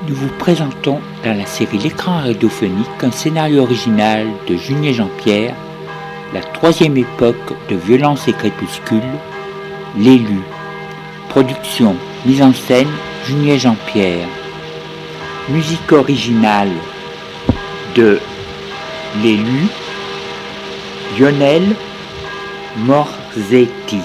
nous vous présentons dans la série L'écran radiophonique un scénario original de Junier Jean-Pierre, la troisième époque de Violence et Crépuscule, L'élu. Production, mise en scène, Junier Jean-Pierre. Musique originale de L'élu, Lionel Morzetti.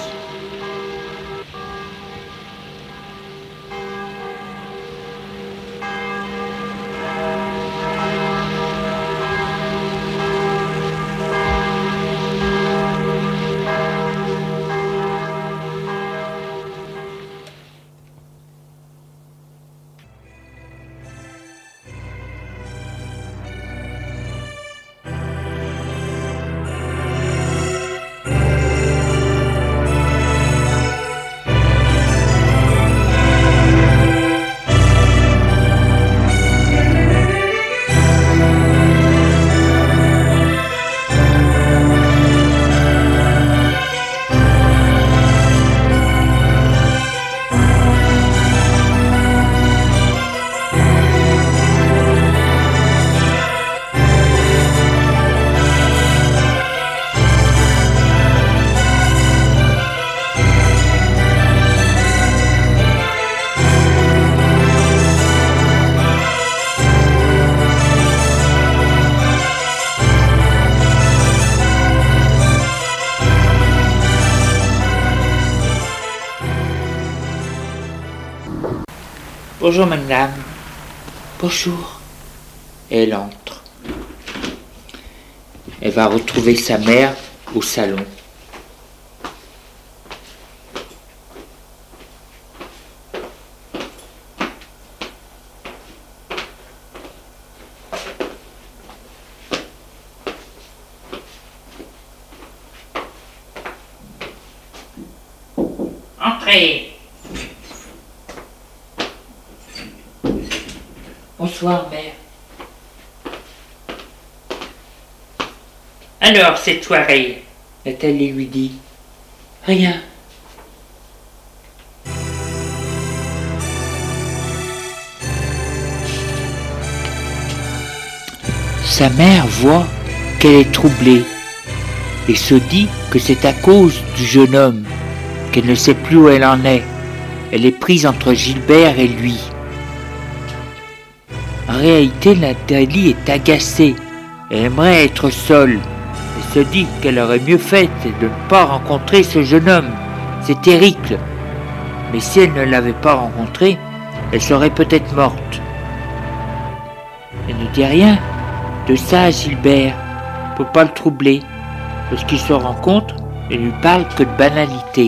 Bonjour madame. Bonjour. Elle entre. Elle va retrouver sa mère au salon. Entrez. Bonsoir, mère. Alors, cette soirée, Nathalie lui dit. Rien. Sa mère voit qu'elle est troublée et se dit que c'est à cause du jeune homme, qu'elle ne sait plus où elle en est. Elle est prise entre Gilbert et lui. En réalité, Nathalie est agacée. Elle aimerait être seule. Elle se dit qu'elle aurait mieux fait de ne pas rencontrer ce jeune homme. C'est Éric. Mais si elle ne l'avait pas rencontré, elle serait peut-être morte. Elle ne dit rien de ça à Gilbert, pour pas le troubler. Lorsqu'ils se rencontrent, elle lui parle que de banalité.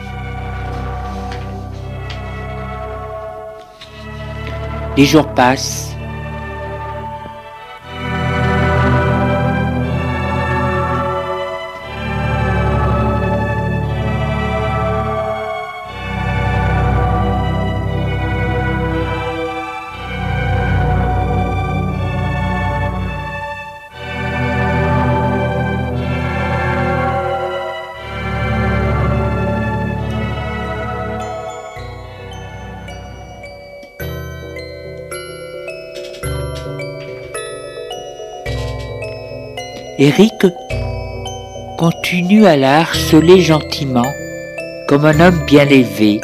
Les jours passent. Éric continue à la harceler gentiment, comme un homme bien élevé.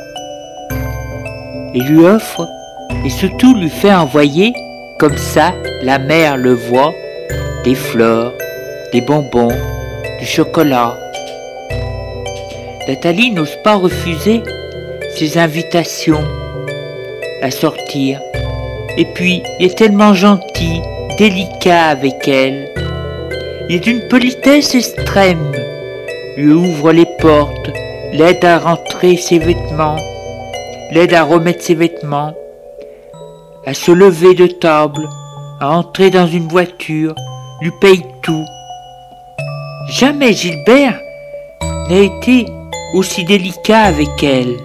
Il lui offre et surtout lui fait envoyer, comme ça, la mère le voit, des fleurs, des bonbons, du chocolat. Nathalie n'ose pas refuser ses invitations à sortir. Et puis, il est tellement gentil, délicat avec elle. Il est d'une politesse extrême, lui ouvre les portes, l'aide à rentrer ses vêtements, l'aide à remettre ses vêtements, à se lever de table, à entrer dans une voiture, lui paye tout. Jamais Gilbert n'a été aussi délicat avec elle.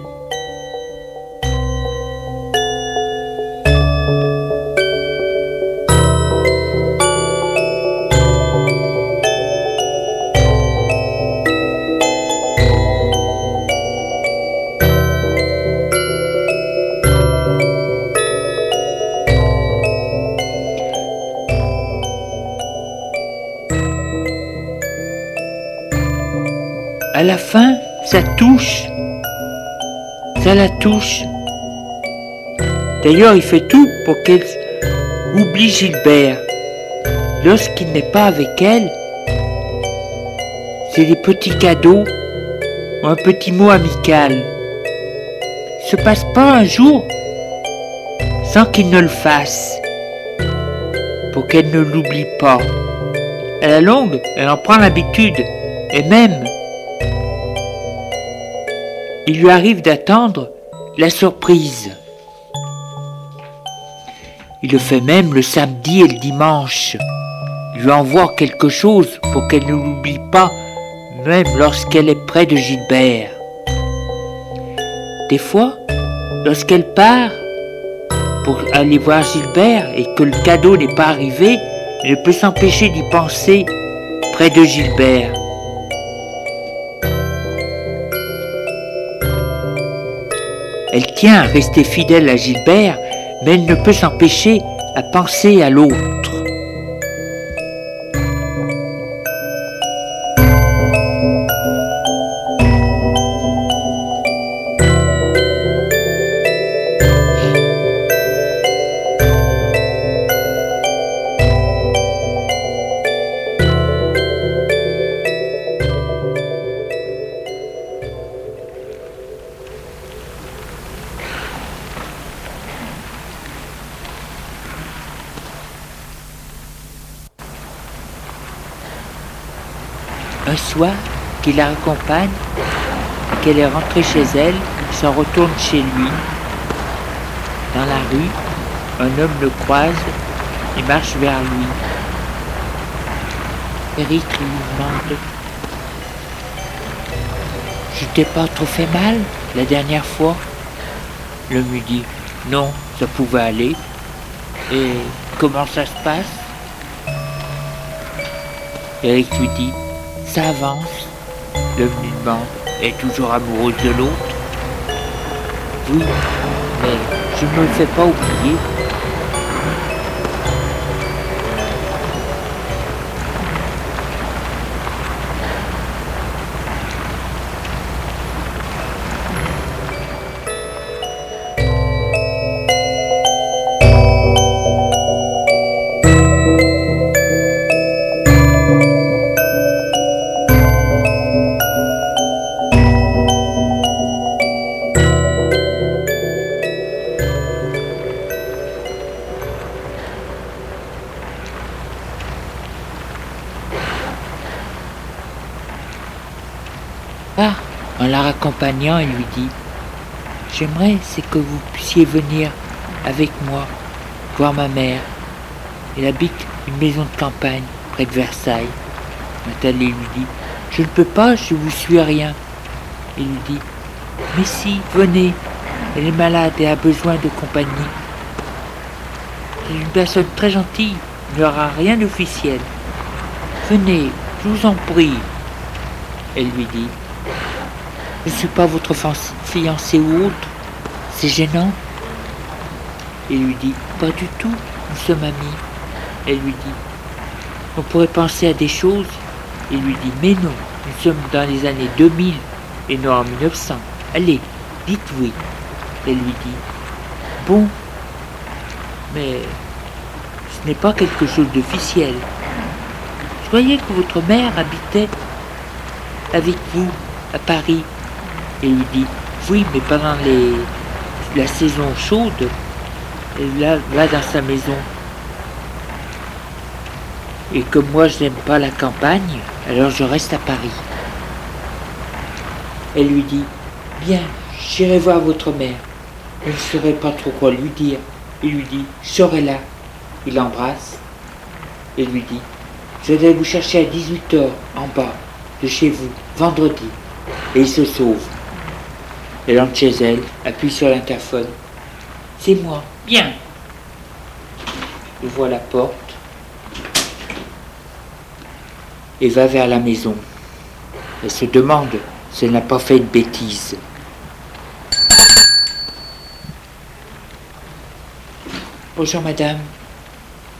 à la fin, ça la touche. D'ailleurs, il fait tout pour qu'elle oublie Gilbert. Lorsqu'il n'est pas avec elle, c'est des petits cadeaux ou un petit mot amical. Il ne se passe pas un jour sans qu'il ne le fasse, pour qu'elle ne l'oublie pas. À la longue, elle en prend l'habitude, et même, il lui arrive d'attendre la surprise. Il le fait même le samedi et le dimanche. Il lui envoie quelque chose pour qu'elle ne l'oublie pas, même lorsqu'elle est près de Gilbert. Des fois, lorsqu'elle part pour aller voir Gilbert et que le cadeau n'est pas arrivé, elle ne peut s'empêcher d'y penser près de Gilbert. Elle tient à rester fidèle à Gilbert, mais elle ne peut s'empêcher à penser à l'autre. Un soir, qu'il la raccompagne, qu'elle est rentrée chez elle, il s'en retourne chez lui. Dans la rue, un homme le croise et marche vers lui. Eric lui demande « Je t'ai pas trop fait mal la dernière fois ?» L'homme lui dit « Non, ça pouvait aller. Et comment ça se passe ?» Eric lui dit « Ça avance. » L'homme lui demande « Est toujours amoureuse de l'autre ?» « Oui, mais je ne me le fais pas oublier. » Ah, en la raccompagnant, il lui dit « J'aimerais c'est que vous puissiez venir avec moi voir ma mère. Elle habite une maison de campagne près de Versailles. » Nathalie lui dit « Je ne peux pas, je vous suis à rien. » Il lui dit « Mais si, venez, elle est malade et a besoin de compagnie. C'est une personne très gentille, il n'y aura rien d'officiel. Venez, je vous en prie. » Elle lui dit « Je ne suis pas votre fiancé ou autre, c'est gênant. » Il lui dit « Pas du tout, nous sommes amis. » Elle lui dit « On pourrait penser à des choses. » Il lui dit « Mais non, nous sommes dans les années 2000 et non en 1900. Allez, dites oui. » Elle lui dit « Bon, mais ce n'est pas quelque chose d'officiel. Je croyais que votre mère habitait avec vous à Paris. » Et il lui dit « Oui, mais pendant la saison chaude, elle va dans sa maison. Et comme moi je n'aime pas la campagne, alors je reste à Paris. » Elle lui dit « Bien, j'irai voir votre mère. Je ne saurais pas trop quoi lui dire. » Il lui dit « Je serai là. » Il l'embrasse et lui dit « Je vais vous chercher à 18h en bas de chez vous, vendredi. » Et il se sauve. Elle entre chez elle, appuie sur l'interphone. « C'est moi, bien !» Il ouvre la porte et va vers la maison. Elle se demande si elle n'a pas fait une bêtise. « Bonjour madame. »«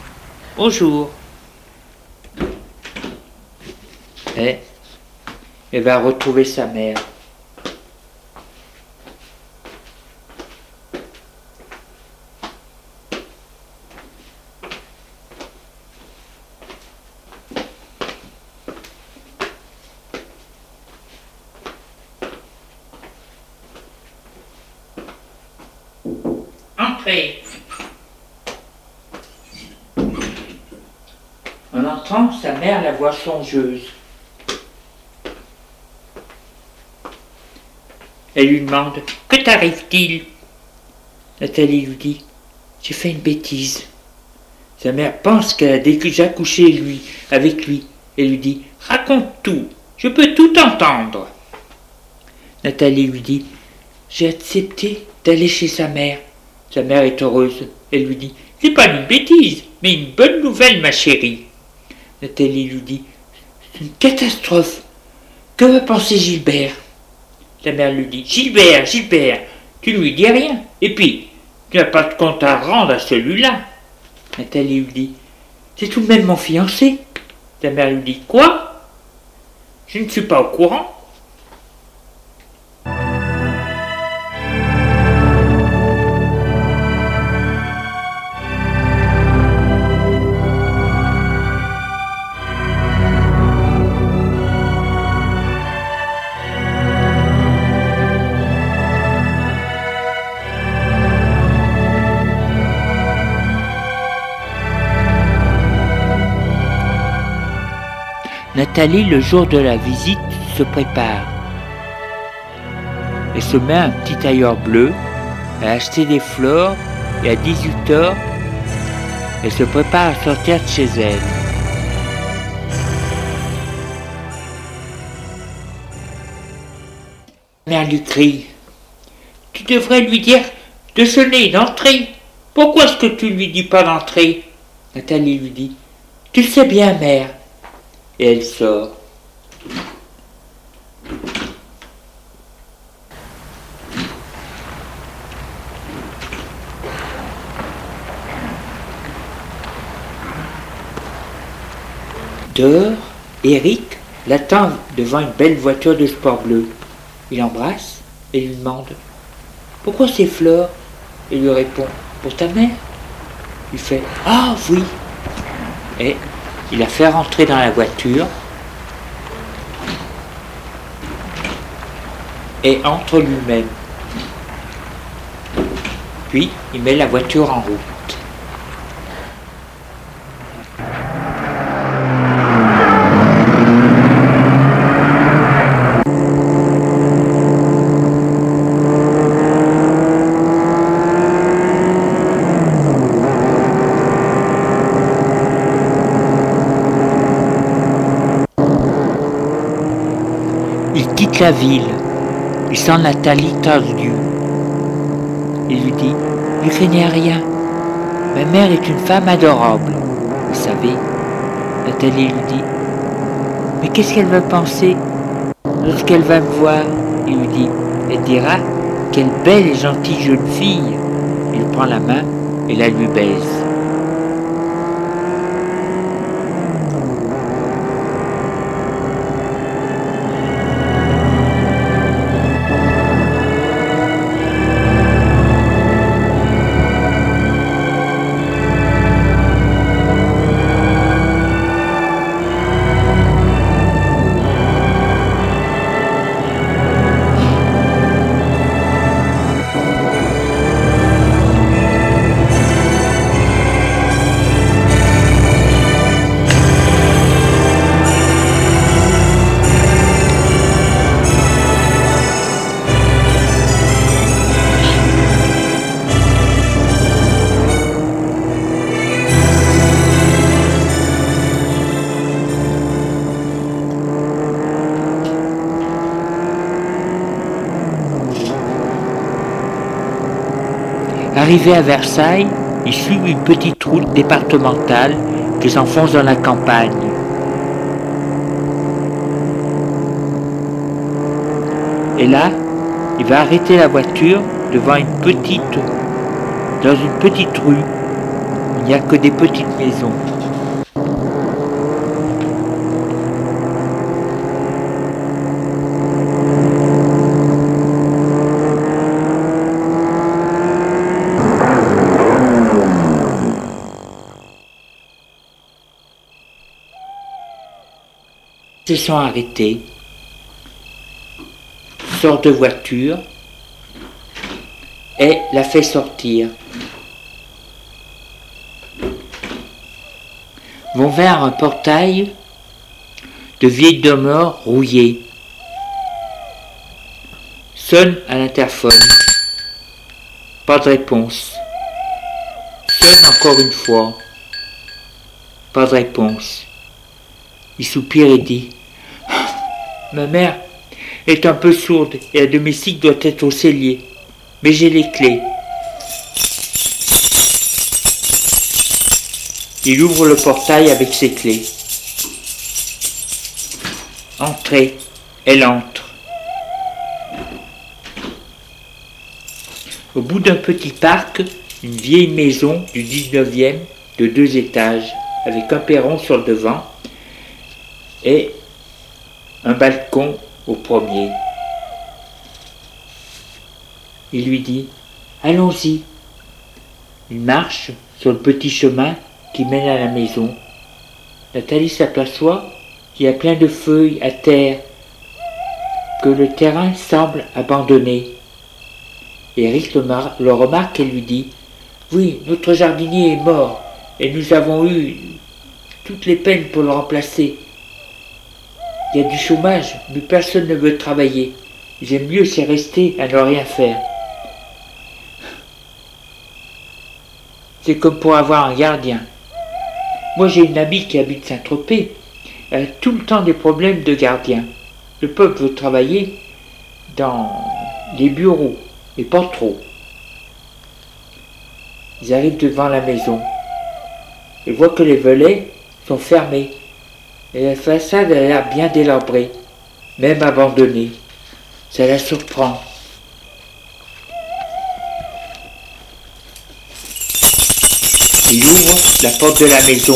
Bonjour. » Eh, Elle va retrouver sa mère. Entrez. En entrant, sa mère la voit songeuse. Elle lui demande « Que t'arrive-t-il » Nathalie lui dit « J'ai fait une bêtise. » Sa mère pense qu'elle a déjà couché avec lui et lui dit « Raconte tout, je peux tout entendre. » Nathalie lui dit « J'ai accepté d'aller chez sa mère. » Sa mère est heureuse. Elle lui dit « C'est pas une bêtise, mais une bonne nouvelle, ma chérie. » Nathalie lui dit « C'est une catastrophe. Que va penser Gilbert ?» La mère lui dit « Gilbert, Gilbert, tu ne lui dis rien. Et puis, tu n'as pas de compte à rendre à celui-là. » Nathalie lui dit « C'est tout de même mon fiancé. » La mère lui dit « Quoi? Je ne suis pas au courant. » Nathalie, le jour de la visite, se prépare. Elle se met un petit tailleur bleu, elle a acheté des fleurs et à 18h, elle se prépare à sortir de chez elle. La mère lui crie « Tu devrais lui dire de sonner, d'entrer. Pourquoi est-ce que tu ne lui dis pas d'entrer ?» Nathalie lui dit « Tu le sais bien, mère. » Et elle sort. Dehors, Eric l'attend devant une belle voiture de sport bleu. Il l'embrasse et lui demande « Pourquoi ces fleurs ?» Et lui répond « Pour ta mère ?» Il fait « Ah oui !» Et il la fait rentrer dans la voiture et entre lui-même. Puis il met la voiture en route. Il quitte la ville. Il sent Nathalie tordue. Il lui dit « Ne craignez rien. Ma mère est une femme adorable. Vous savez. » Nathalie lui dit « Mais qu'est-ce qu'elle va penser lorsqu'elle va me voir ?» Il lui dit « Elle dira quelle belle et gentille jeune fille. » Il prend la main et la lui baise. Arrivé à Versailles, ils suivent une petite route départementale qui s'enfonce dans la campagne. Et là, il va arrêter la voiture devant dans une petite rue. Il n'y a que des petites maisons. Ils se sont arrêtés, sort de voiture et la fait sortir. Vont vers un portail de vieilles demeures rouillées. Sonne à l'interphone. Pas de réponse. Sonne encore une fois. Pas de réponse. Il soupire et dit « Ma mère est un peu sourde et la domestique doit être au cellier. Mais j'ai les clés. » Il ouvre le portail avec ses clés. Entrez. Elle entre. Au bout d'un petit parc, une vieille maison du 19e de 2 étages, avec un perron sur le devant et un balcon au premier. Il lui dit « Allons-y ». Il marche sur le petit chemin qui mène à la maison. Nathalie s'aperçoit qu'il y a plein de feuilles à terre, que le terrain semble abandonné. Eric le remarque et lui dit « Oui, notre jardinier est mort et nous avons eu toutes les peines pour le remplacer. Il y a du chômage, mais personne ne veut travailler. J'aime mieux c'est rester à ne rien faire. C'est comme pour avoir un gardien. Moi j'ai une amie qui habite Saint-Tropez. Elle a tout le temps des problèmes de gardien. Le peuple veut travailler dans les bureaux, mais pas trop. » Ils arrivent devant la maison. Ils voient que les volets sont fermés. Et la façade a l'air bien délabrée, même abandonnée. Ça la surprend. Il ouvre la porte de la maison.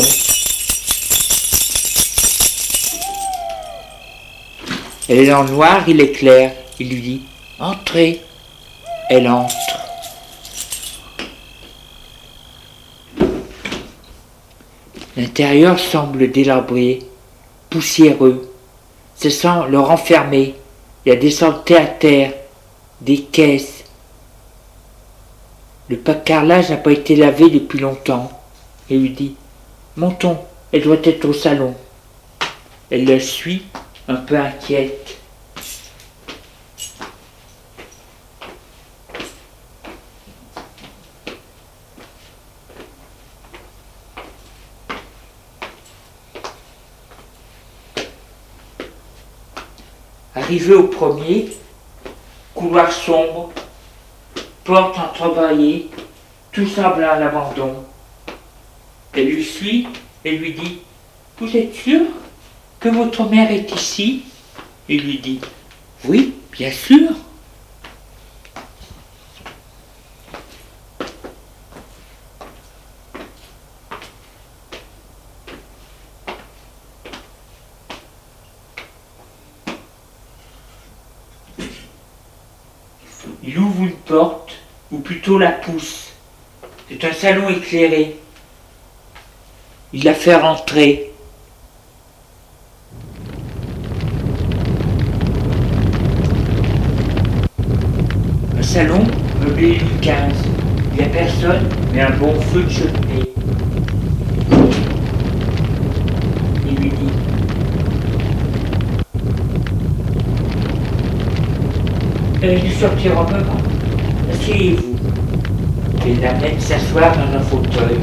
Elle est en noir, il est clair. Il lui dit « Entrez ». Elle entre. L'intérieur semble délabré, poussiéreux. Ça sent le renfermer. Il y a des saletés à terre, des caisses. Le carrelage n'a pas été lavé depuis longtemps. Il lui dit « Montons, elle doit être au salon ». Elle le suit, un peu inquiète. Arrivé au premier, couloir sombre, porte entrebâillée, tout semble à l'abandon. Elle lui suit et lui dit « Vous êtes sûr que votre mère est ici ?» Il lui dit « Oui, bien sûr. » Il ouvre une porte, ou plutôt la pousse. C'est un salon éclairé. Il la fait rentrer. Un salon meublé Louis XV. Il n'y a personne, mais un bon feu de cheminée. Il lui dit Elle dû sortir un moment. Asseyez-vous. Et il l'amène s'asseoir dans un fauteuil.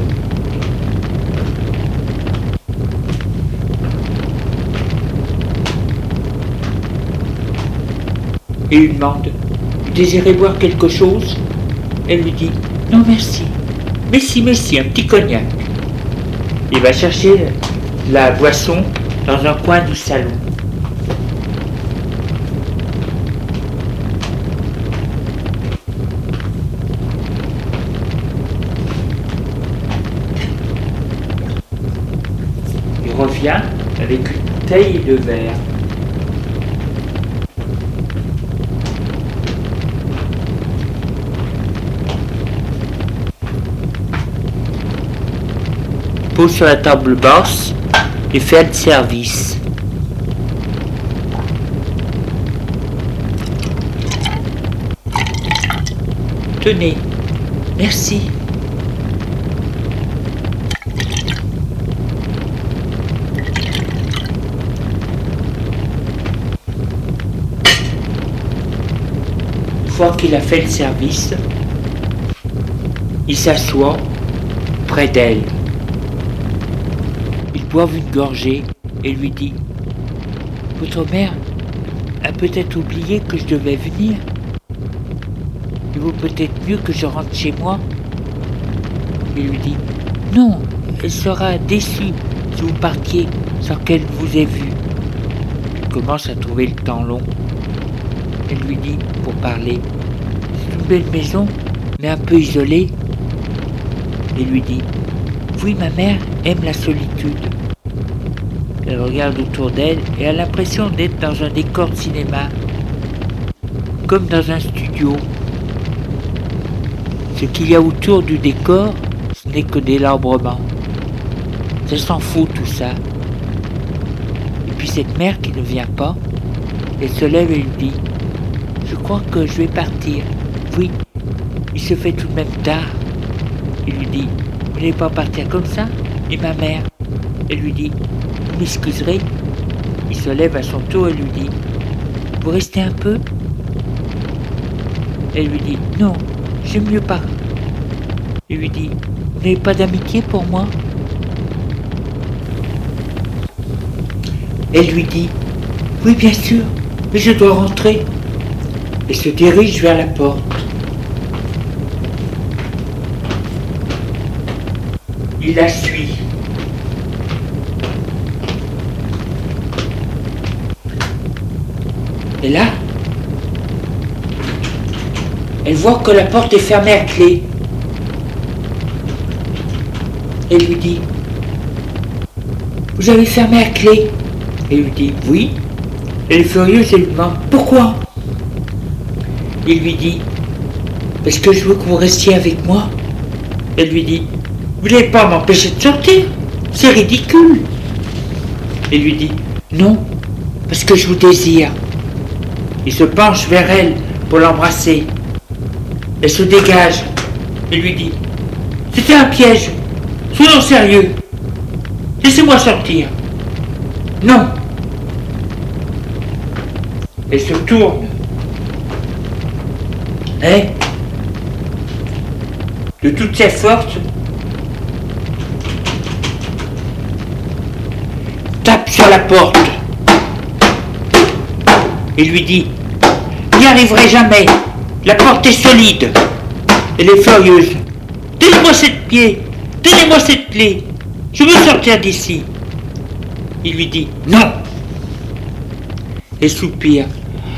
Et il lui demande « Vous désirez boire quelque chose ?» Elle lui dit « Non, merci. Mais si, un petit cognac. » Il va chercher la boisson dans un coin du salon. Il revient avec une bouteille de verre. Pose sur la table basse et fait le service. Tenez, merci. Une fois qu'il a fait le service, il s'assoit près d'elle. Ils boivent une gorgée et lui dit « Votre mère a peut-être oublié que je devais venir. Il vaut peut-être mieux que je rentre chez moi. » Il lui dit « Non, elle sera déçue si vous partiez sans qu'elle vous ait vu. » Il commence à trouver le temps long. Elle lui dit, pour parler, « C'est une belle maison, mais un peu isolée. » Il lui dit, « Oui, ma mère aime la solitude. » Elle regarde autour d'elle et a l'impression d'être dans un décor de cinéma, comme dans un studio. Ce qu'il y a autour du décor, ce n'est que des délabrement. Ça s'en fout tout ça. Et puis cette mère qui ne vient pas, elle se lève et lui dit « Je crois que je vais partir. Oui, il se fait tout de même tard. » Il lui dit « Vous n'allez pas partir comme ça ?» Et ma mère, elle lui dit « Vous m'excuserez ?» Il se lève à son tour et lui dit « Vous restez un peu ?» Elle lui dit « Non, j'aime mieux pas. » Il lui dit « Vous n'avez pas d'amitié pour moi ?» Elle lui dit « Oui, bien sûr, mais je dois rentrer. » Et se dirige vers la porte. Il la suit. Et là, elle voit que la porte est fermée à clé. Elle lui dit « Vous avez fermé à clé ?» Elle lui dit « Oui. » Elle est furieuse et lui demande « Pourquoi ?» Il lui dit « Parce que je veux que vous restiez avec moi. » Elle lui dit « Vous n'allez pas m'empêcher de sortir, c'est ridicule. » Il lui dit « Non, parce que je vous désire. » Il se penche vers elle pour l'embrasser. Elle se dégage et lui dit « C'était un piège, soyons sérieux. Laissez-moi sortir. » Non. Elle se tourne. Et, de toutes ses forces, tape sur la porte et lui dit « N'y arriverai jamais, la porte est solide. » Elle est furieuse. « Donnez-moi cette pied, donnez-moi cette clé, je veux sortir d'ici. » Il lui dit « Non !» Elle soupire.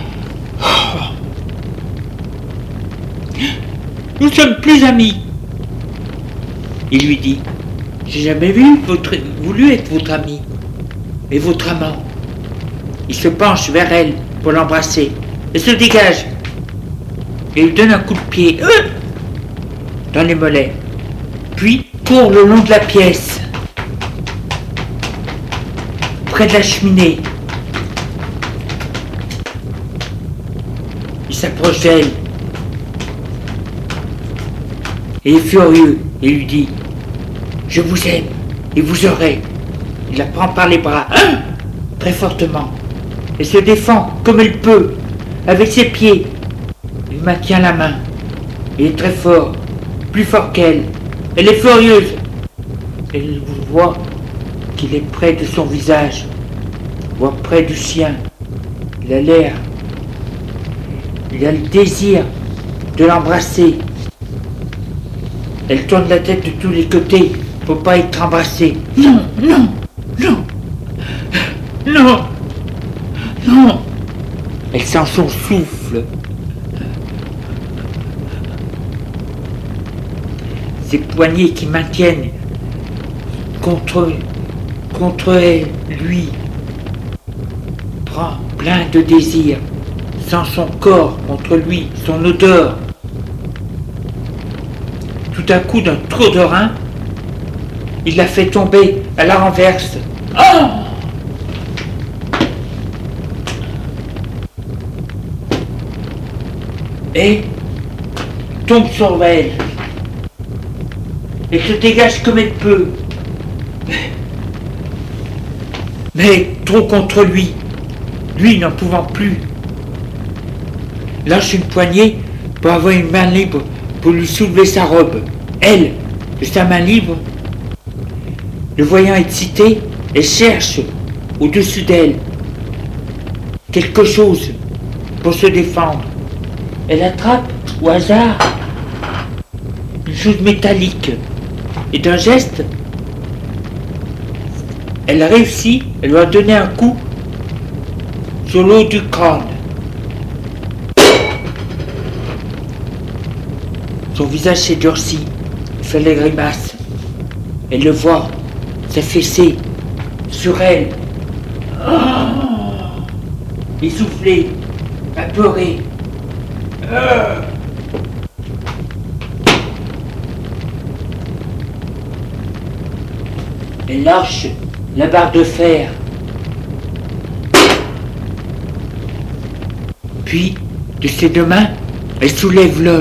« Nous sommes plus amis. » Il lui dit « J'ai jamais voulu être votre ami, mais votre amant. » Il se penche vers elle pour l'embrasser. Elle se dégage et lui donne un coup de pied dans les mollets. Puis court le long de la pièce, près de la cheminée. Il s'approche d'elle et est furieux et lui dit « Je vous aime et vous aurez. » Il la prend par les bras, très fortement. Elle se défend comme elle peut, avec ses pieds. Il maintient la main. Il est très fort, plus fort qu'elle. Elle est furieuse. Elle voit qu'il est près de son visage, voit près du sien. Il a l'air. Il a le désir de l'embrasser. Elle tourne la tête de tous les côtés pour pas être embrassée. Non, non, non, non, non. Elle sent son souffle. Ses poignets qui maintiennent contre lui. Prend plein de désir. Sent son corps contre lui, son odeur. Tout à coup, d'un tour de rein, il la fait tomber à la renverse. Oh! Et tombe sur elle. Elle se dégage comme elle peut. Mais trop contre lui. Lui n'en pouvant plus. Lâche une poignée pour avoir une main libre pour lui soulever sa robe. Elle, de sa main libre, le voyant excité, elle cherche au-dessus d'elle quelque chose pour se défendre. Elle attrape au hasard une chose métallique et d'un geste, elle a réussi, elle lui a donné un coup sur le haut du crâne. Son visage s'est durci, il fait les grimaces. Elle le voit s'affaisser sur elle. Essoufflé, apeuré. Elle lâche la barre de fer. Puis, de ses deux mains, elle soulève l'homme.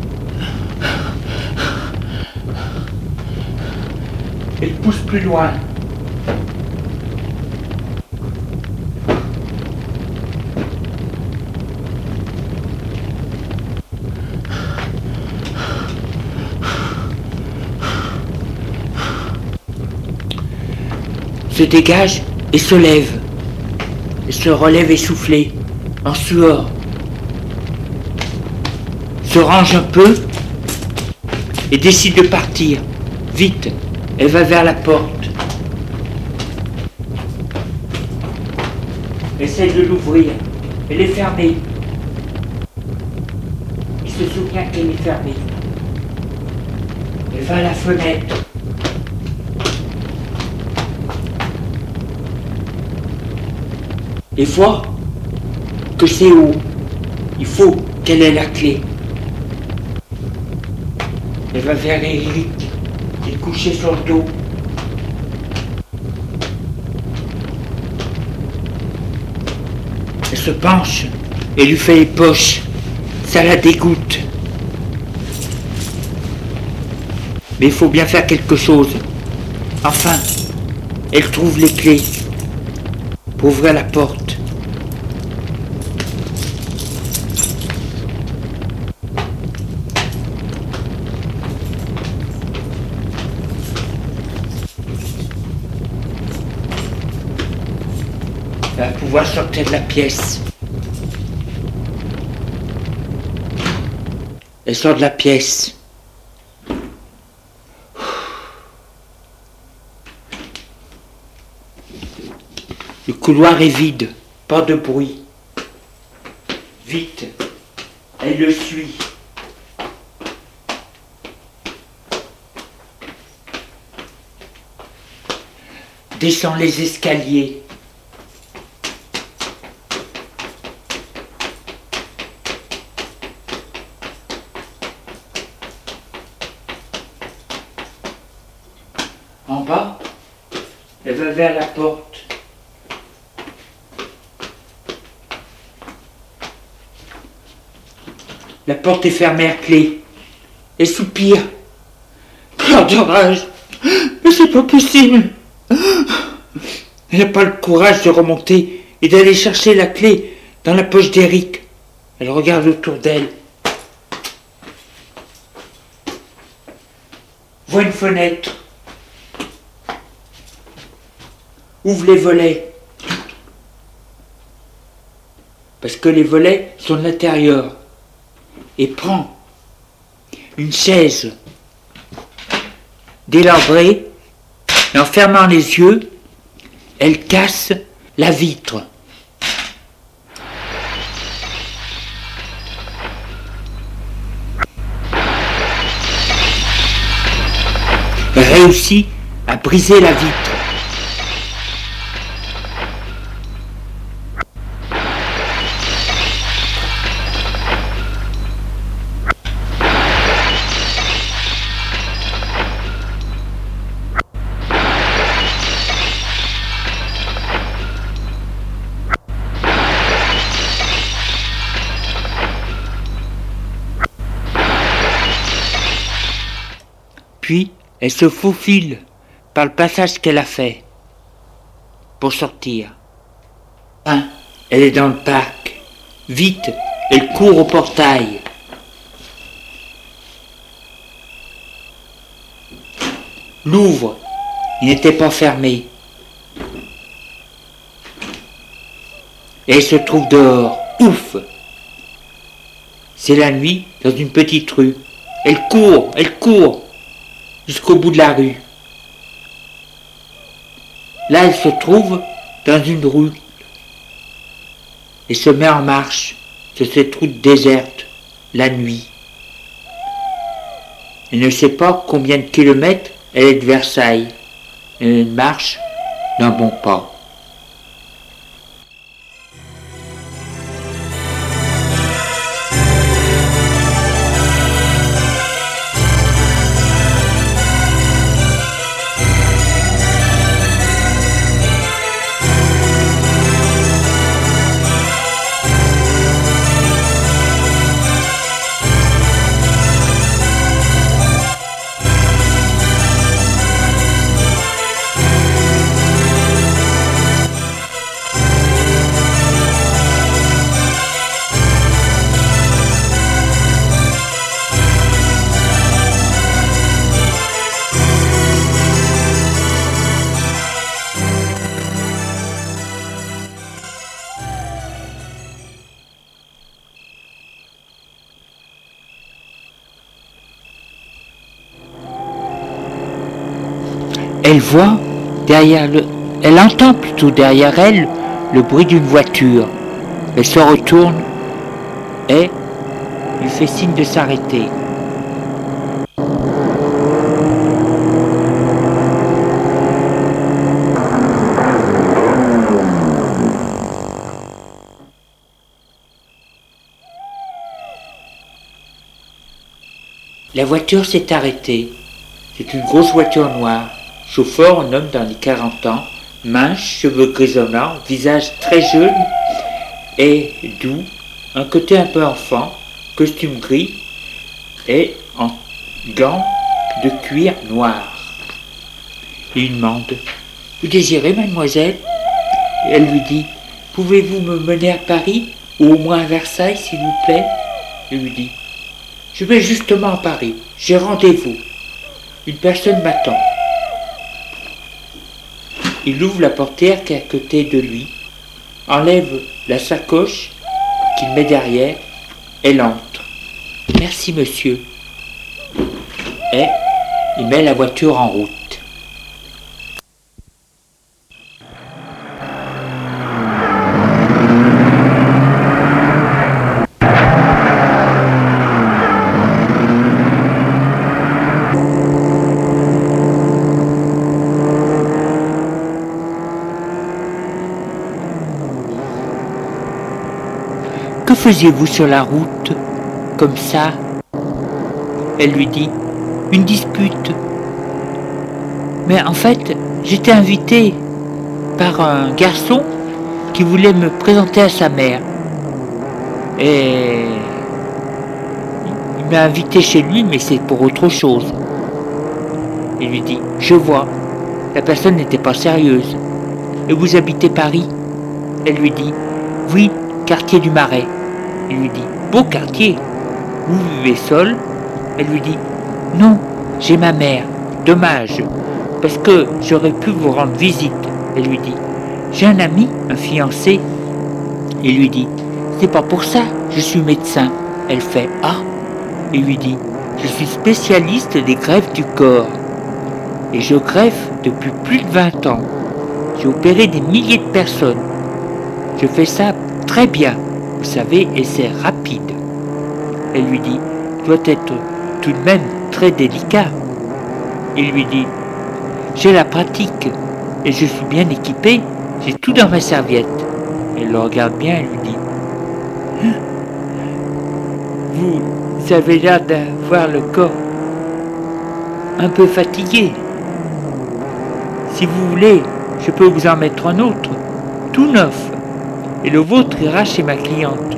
Elle pousse plus loin. Se dégage et se lève. Elle se relève essoufflée, en sueur. Se range un peu et décide de partir. Vite, elle va vers la porte. Essaye de l'ouvrir. Elle est fermée. Il se souvient qu'elle est fermée. Elle va à la fenêtre. Et voit que c'est haut. Il faut qu'elle ait la clé. Elle va vers Eric, qui est couché sur le dos. Elle se penche et lui fait les poches. Ça la dégoûte. Mais il faut bien faire quelque chose. Enfin, elle trouve les clés pour ouvrir la porte. Elle va pouvoir sortir de la pièce. Elle sort de la pièce. Le couloir est vide, pas de bruit. Vite, elle le suit. Descend les escaliers. En bas, elle va vers la porte. La porte est fermée à clé. Elle soupire. Pleure de rage. Mais c'est pas possible. Elle n'a pas le courage de remonter et d'aller chercher la clé dans la poche d'Eric. Elle regarde autour d'elle. Voit une fenêtre. Ouvre les volets. Parce que les volets sont de l'intérieur. Et prend une chaise délabrée et en fermant les yeux, elle casse la vitre. Elle réussit à briser la vitre. Puis, elle se faufile par le passage qu'elle a fait pour sortir. Hein, elle est dans le parc. Vite, elle court au portail. L'ouvre. Il n'était pas fermé. Et elle se trouve dehors. Ouf! C'est la nuit, dans une petite rue. Elle court, jusqu'au bout de la rue. Là, elle se trouve dans une rue et se met en marche sur cette route déserte, la nuit. Elle ne sait pas combien de kilomètres elle est de Versailles. Elle marche d'un bon pas. Elle voit elle entend plutôt derrière elle le bruit d'une voiture. Elle se retourne et lui fait signe de s'arrêter. La voiture s'est arrêtée. C'est une grosse voiture noire. Chauffeur, un homme dans les 40 ans, mince, cheveux grisonnants, visage très jeune et doux, un côté un peu enfant, costume gris et en gants de cuir noir. Il lui demande « Vous désirez, mademoiselle ?» Elle lui dit « Pouvez-vous me mener à Paris ou au moins à Versailles, s'il vous plaît ?» Il lui dit « Je vais justement à Paris, j'ai rendez-vous. Une personne m'attend. » Il ouvre la portière qui est à côté de lui, enlève la sacoche qu'il met derrière, elle entre. « Merci, monsieur. » Et il met la voiture en route. Que faisiez-vous sur la route, comme ça ? Elle lui dit, une dispute. Mais en fait, j'étais invitée par un garçon qui voulait me présenter à sa mère. Et il m'a invité chez lui, mais c'est pour autre chose. Il lui dit, je vois, la personne n'était pas sérieuse. Et vous habitez Paris ? Elle lui dit, oui, quartier du Marais. Il lui dit, beau quartier, vous vivez seul ? Elle lui dit, non, j'ai ma mère, dommage, parce que j'aurais pu vous rendre visite. Elle lui dit, j'ai un ami, un fiancé. Il lui dit, c'est pas pour ça, je suis médecin. Elle fait, ah. Il lui dit, je suis spécialiste des greffes du corps. Et je greffe depuis plus de 20 ans. J'ai opéré des milliers de personnes. Je fais ça très bien. Vous savez, et c'est rapide. Elle lui dit, doit être tout de même très délicat. Il lui dit, j'ai la pratique et je suis bien équipé, j'ai tout dans ma serviette. Elle le regarde bien et lui dit, vous avez l'air d'avoir le corps un peu fatigué. Si vous voulez, je peux vous en mettre un autre, tout neuf. Et le vôtre ira chez ma cliente,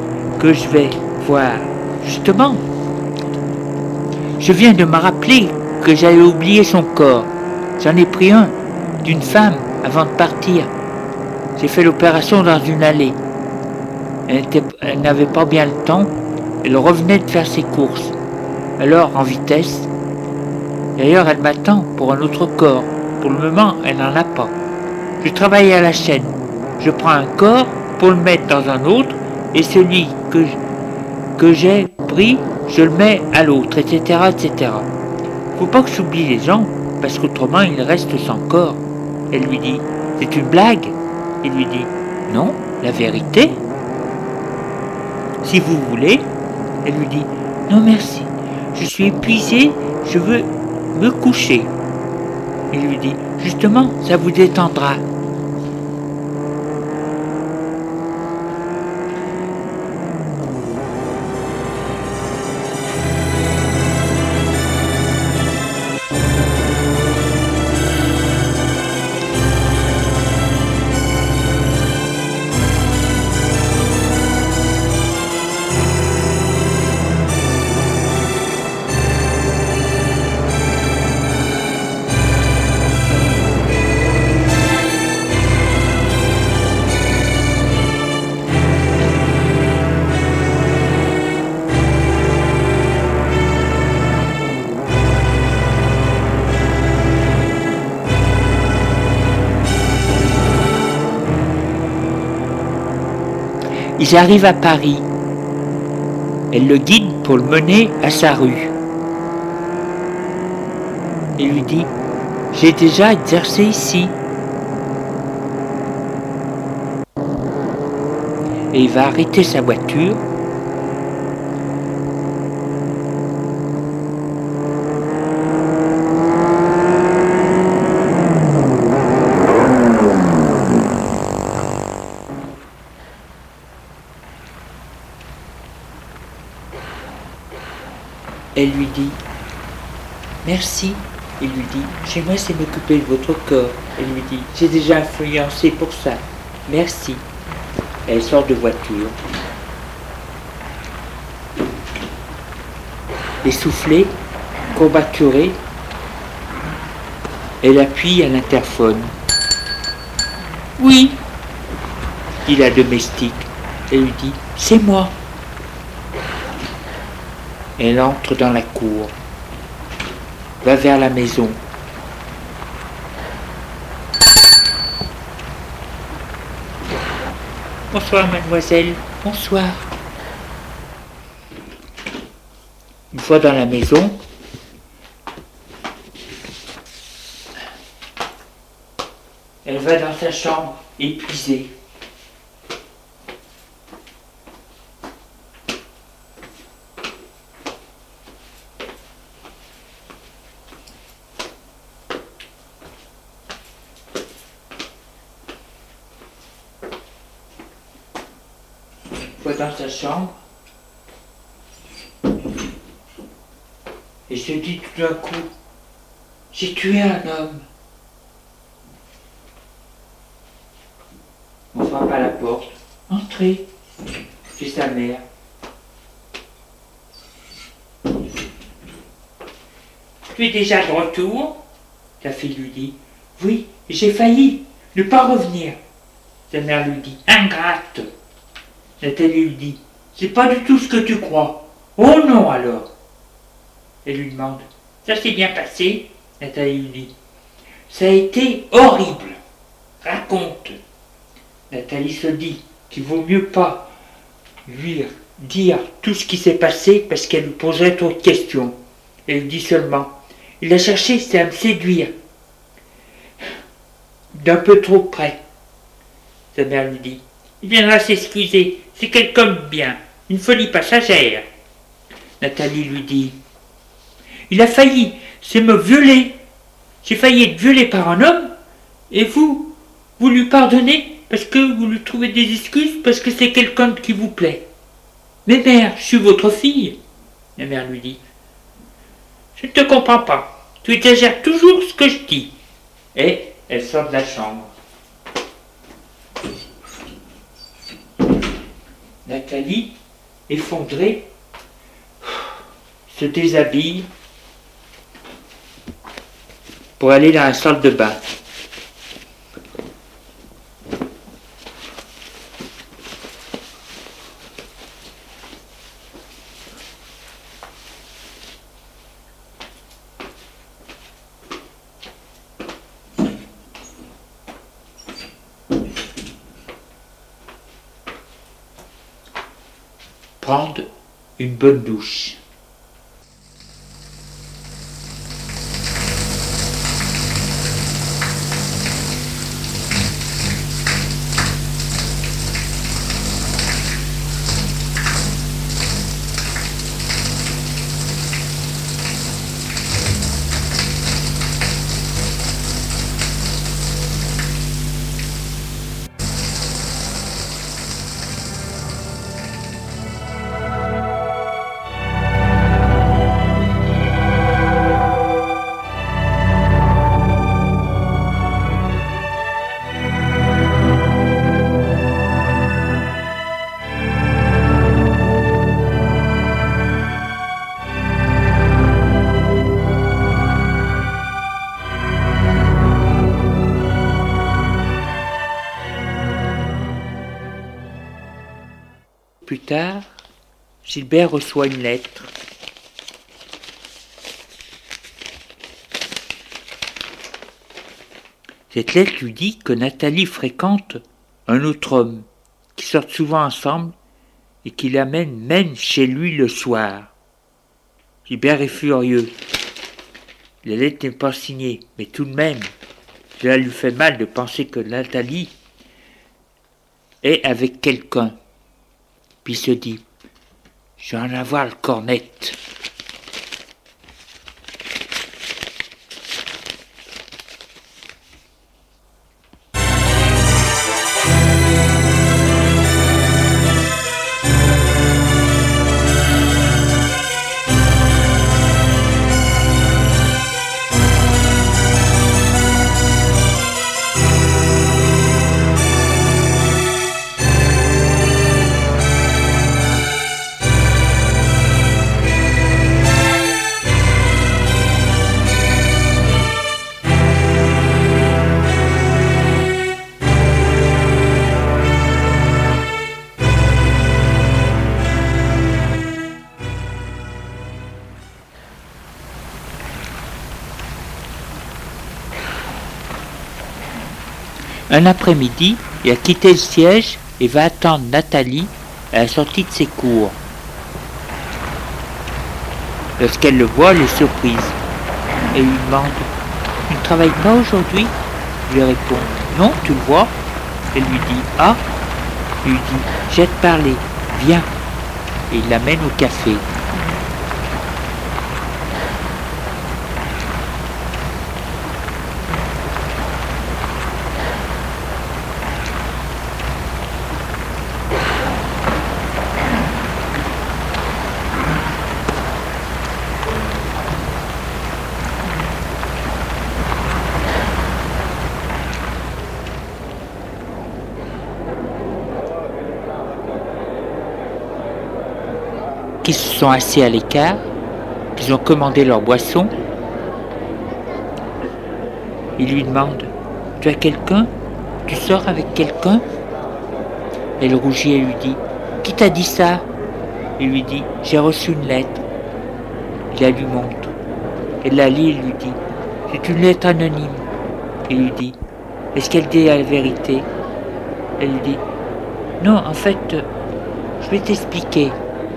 que je vais voir. Justement, je viens de me rappeler que j'avais oublié son corps. J'en ai pris un, d'une femme, avant de partir. J'ai fait l'opération dans une allée. Elle n'avait pas bien le temps. Elle revenait de faire ses courses. Alors, en vitesse. D'ailleurs, elle m'attend pour un autre corps. Pour le moment, elle n'en a pas. Je travaille à la chaîne. Je prends un corps pour le mettre dans un autre, et celui que j'ai pris, je le mets à l'autre, etc., etc. Faut pas que j'oublie les gens, parce qu'autrement ils restent sans corps. Elle lui dit, c'est une blague? Il lui dit, non, la vérité. Si vous voulez. Elle lui dit, non merci, je suis épuisée, je veux me coucher. Il lui dit, justement, ça vous détendra. Ils arrivent à Paris. Elle le guide pour le mener à sa rue. Et lui dit, j'ai déjà exercé ici. Et il va arrêter sa voiture. Elle lui dit, merci. Il lui dit, j'aimerais c'est m'occuper de votre corps. Elle lui dit, j'ai déjà influencé pour ça. Merci. Elle sort de voiture. Essoufflée, courbaturée, elle appuie à l'interphone. Oui, dit la domestique. Elle lui dit, c'est moi. Elle entre dans la cour, va vers la maison. Bonsoir, mademoiselle. Bonsoir. Une fois dans la maison, elle va dans sa chambre, épuisée. Dans sa chambre et se dit tout d'un coup, j'ai tué un homme. On frappe à la porte. Entrez. C'est sa mère. Tu es déjà de retour? La fille lui dit, oui, j'ai failli ne pas revenir. Sa mère lui dit, ingrate. Nathalie lui dit, c'est pas du tout ce que tu crois. Oh non alors. Elle lui demande, ça s'est bien passé? Nathalie lui dit, ça a été horrible. Raconte. Nathalie se dit qu'il vaut mieux pas lui dire tout ce qui s'est passé parce qu'elle lui poserait trop de questions. Elle dit seulement, il a cherché, c'est à me séduire. D'un peu trop près. Sa mère lui dit, il viendra s'excuser. C'est quelqu'un de bien, une folie passagère. Nathalie lui dit, il a failli, c'est me violer. J'ai failli être violée par un homme, et vous lui pardonnez parce que vous lui trouvez des excuses parce que c'est quelqu'un qui vous plaît. Mais mère, je suis votre fille. La mère lui dit, je ne te comprends pas, tu exagères toujours ce que je dis. Et elle sort de la chambre. Nathalie, effondrée, se déshabille pour aller dans la salle de bain. Prendre une bonne douche. Plus tard, Gilbert reçoit une lettre. Cette lettre lui dit que Nathalie fréquente un autre homme, qui sortent souvent ensemble et qui l'amène même chez lui le soir. Gilbert est furieux. La lettre n'est pas signée, mais tout de même, cela lui fait mal de penser que Nathalie est avec quelqu'un. Puis il se dit, je vais en avoir le corps net. Un après-midi, il a quitté le siège et va attendre Nathalie à la sortie de ses cours. Lorsqu'elle le voit, elle est surprise et lui demande « Tu ne travailles pas aujourd'hui ?» Il lui répond « Non, tu le vois ?» Elle lui dit « Ah ?» Il lui dit « J'ai à te parler, viens !» Et il l'amène au café. Qui se sont assis à l'écart, qu'ils ont commandé leur boisson. Il lui demande « Tu as quelqu'un? Tu sors avec quelqu'un ?» Elle rougit et lui dit « Qui t'a dit ça ?» Il lui dit « J'ai reçu une lettre. » Il la lui montre. Elle la lit et lui dit « C'est une lettre anonyme. » Il lui dit « Est-ce qu'elle dit la vérité ?» Elle lui dit « Non, en fait, je vais t'expliquer. »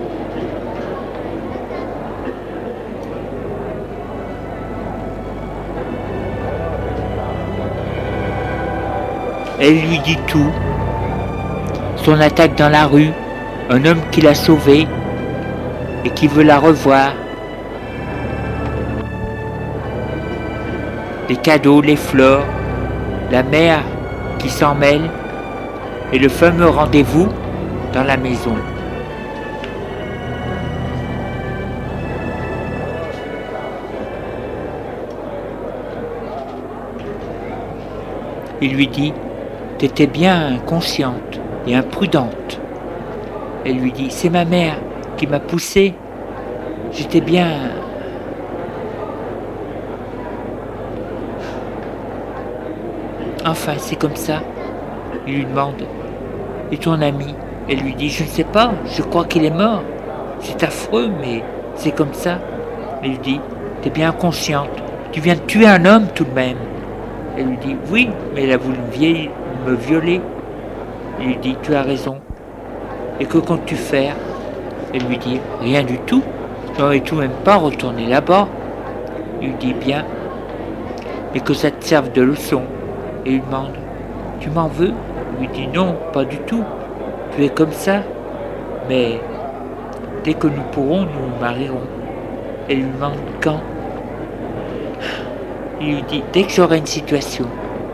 Elle lui dit tout. Son attaque dans la rue, un homme qui l'a sauvée et qui veut la revoir. Les cadeaux, les fleurs, la mère qui s'en mêle et le fameux rendez-vous dans la maison. Il lui dit « T'étais bien inconsciente et imprudente. » Elle lui dit « C'est ma mère qui m'a poussée. Enfin, c'est comme ça. Il lui demande, et ton ami? Elle lui dit, je ne sais pas, je crois qu'il est mort. C'est affreux, mais c'est comme ça. Elle lui dit, t'es bien inconsciente, tu viens de tuer un homme tout de même. Elle lui dit, oui, mais il a voulu me violer. Il lui dit, tu as raison. Et que comptes-tu faire? Elle lui dit, rien du tout, je n'aurais tout même pas retourné là-bas. Il lui dit, bien, mais que ça te serve de leçon. Et il lui demande, tu m'en veux? Il lui dit, non, pas du tout, tu es comme ça, mais dès que nous pourrons, nous nous marierons. Elle lui demande, quand? Il lui dit, dès que j'aurai une situation.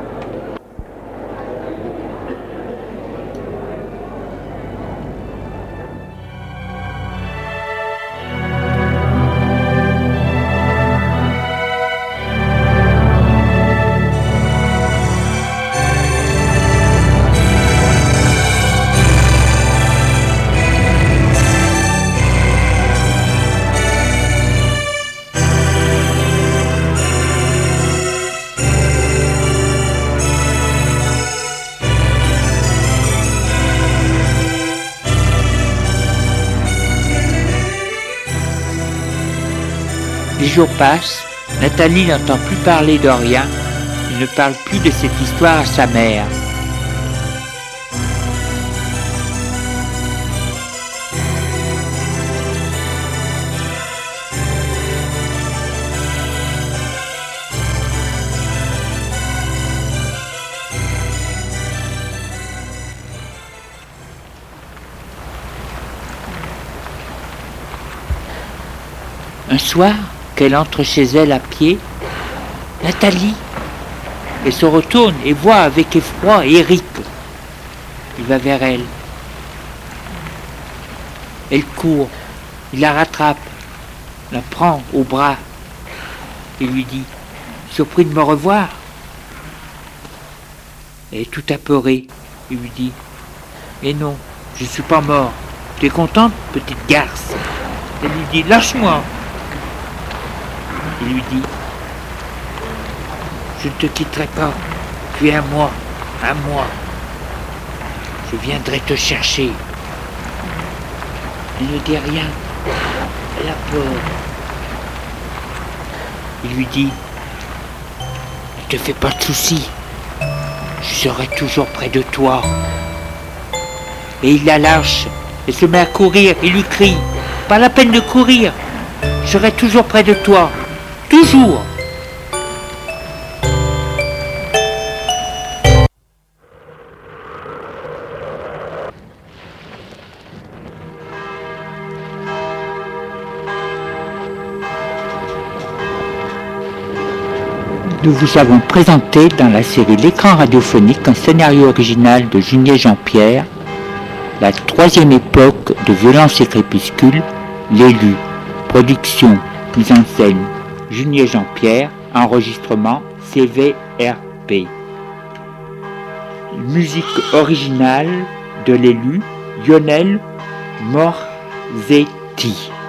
Les jours passent, Nathalie n'entend plus parler de rien, il ne parle plus de cette histoire à sa mère. Un soir, qu'elle entre chez elle à pied, Nathalie, elle se retourne et voit avec effroi Eric. Il va vers elle. Elle court, il la rattrape, la prend au bras et lui dit, surpris de me revoir? Elle est tout apeurée. Il lui dit, mais non, je ne suis pas mort. Tu es contente, petite garce? Elle lui dit, lâche-moi. Il lui dit, je ne te quitterai pas, tu es à moi, je viendrai te chercher. Elle ne dit rien, elle a peur. Il lui dit, ne te fais pas de soucis, je serai toujours près de toi. Et il la lâche, elle se met à courir, il lui crie, pas la peine de courir, je serai toujours près de toi. Toujours. Nous vous avons présenté dans la série L'écran radiophonique un scénario original de Junier Jean-Pierre, la troisième époque de Violence et Crépuscule, l'élu, production, mise en scène, Junier Jean-Pierre, enregistrement CVRP. Musique originale de l'élu, Lionel Morzetti.